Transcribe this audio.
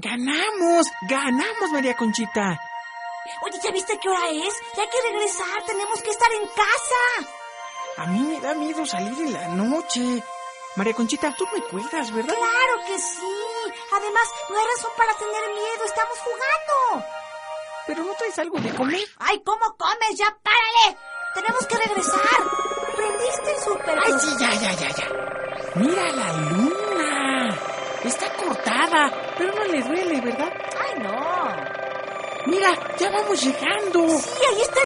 ¡Ganamos, María Conchita! Oye, ¿ya viste qué hora es? Ya hay que regresar, tenemos que estar en casa. A mí me da miedo salir en la noche. María Conchita, tú me cuidas, ¿verdad? ¡Claro que sí! Además, no hay razón para tener miedo, estamos jugando. ¿Pero no traes algo de comer? ¡Ay, cómo comes! ¡Ya párale! ¡Tenemos que regresar! ¿Prendiste el súper? ¡Ay, sí, ya! ¡Mira la luna! Está cortada, pero no le duele, ¿verdad? ¡Ay, no! ¡Mira, ya vamos llegando! Sí, ahí está